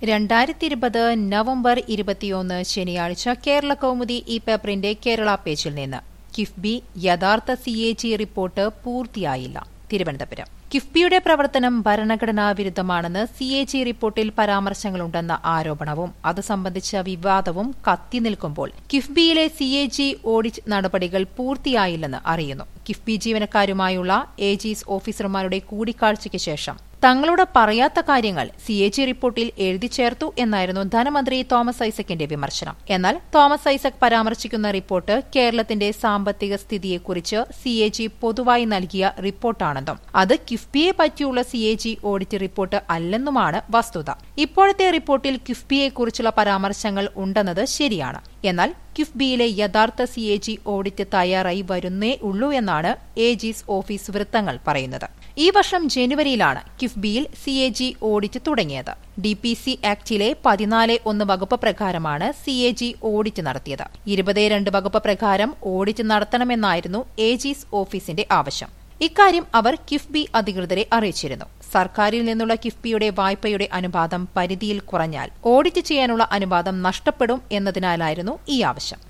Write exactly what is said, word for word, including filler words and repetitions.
രണ്ടായിരത്തി ഇരുപത് നവംബർ ഇരുപത്തിയൊന്ന് ശനിയാഴ്ച കേരള കൗമുദി ഈ പേപ്പറിന്റെ കേരള പേജിൽ നിന്ന് കിഫ്ബി യഥാർത്ഥ സി എ ജി റിപ്പോർട്ട് പൂർത്തിയായില്ല. തിരുവനന്തപുരം കിഫ്ബിയുടെ പ്രവർത്തനം ഭരണഘടനാ വിരുദ്ധമാണെന്ന് സി എ ജി റിപ്പോർട്ടിൽ പരാമർശങ്ങളുണ്ടെന്ന ആരോപണവും അത് സംബന്ധിച്ച വിവാദവും കത്തിനിൽക്കുമ്പോൾ കിഫ്ബിയിലെ സി എ ജി ഓഡിറ്റ് നടപടികൾ പൂർത്തിയായില്ലെന്ന് അറിയുന്നു. കിഫ്ബി ജീവനക്കാരുമായുള്ള ഏജീസ് ഓഫീസർമാരുടെ കൂടിക്കാഴ്ചയ്ക്ക് ശേഷം തങ്ങളോട് പറയാത്ത കാര്യങ്ങൾ സി എ ജി റിപ്പോർട്ടിൽ എഴുതി ചേർത്തു എന്നായിരുന്നു ധനമന്ത്രി തോമസ് ഐസക്കിന്റെ വിമർശനം. എന്നാൽ തോമസ് ഐസക് പരാമർശിക്കുന്ന റിപ്പോർട്ട് കേരളത്തിന്റെ സാമ്പത്തിക സ്ഥിതിയെക്കുറിച്ച് സി എ ജി പൊതുവായി നൽകിയ റിപ്പോർട്ടാണെന്നും അത് കിഫ്ബിയെ പറ്റിയുള്ള C A G audit report അല്ലെന്നുമാണ് വസ്തുത. ഇപ്പോഴത്തെ റിപ്പോർട്ടിൽ കിഫ്ബിയെക്കുറിച്ചുള്ള പരാമർശങ്ങൾ ഉണ്ടെന്നത് ശരിയാണ്. എന്നാൽ കിഫ്ബിയിലെ യഥാർത്ഥ സി എ ജി ഓഡിറ്റ് തയ്യാറായി വരുന്നേ ഉള്ളൂ എന്നാണ് ഏജീസ് ഓഫീസ് വൃത്തങ്ങൾ പറയുന്നത്. ഈ വർഷം ജനുവരിയിലാണ് കിഫ്ബിയിൽ സി എ ജി ഓഡിറ്റ് തുടങ്ങിയത്. ഡി പി സി ആക്ടിലെ പതിനാല് ഒന്ന് വകുപ്പ് പ്രകാരമാണ് സി എ ജി ഓഡിറ്റ് നടത്തിയത്. ഇരുപത് രണ്ട് വകുപ്പ് പ്രകാരം ഓഡിറ്റ് നടത്തണമെന്നായിരുന്നു ഏജീസ് ഓഫീസിന്റെ ആവശ്യം. ഇക്കാര്യം അവർ കിഫ്ബി അധികൃതരെ അറിയിച്ചിരുന്നു. സർക്കാരിൽ നിന്നുള്ള കിഫ്ബിയുടെ വായ്പയുടെ അനുപാതം പരിധിയിൽ കുറഞ്ഞാൽ ഓഡിറ്റ് ചെയ്യാനുള്ള അനുവാദം നഷ്ടപ്പെടും എന്നതിനാലായിരുന്നു ഈ ആവശ്യം.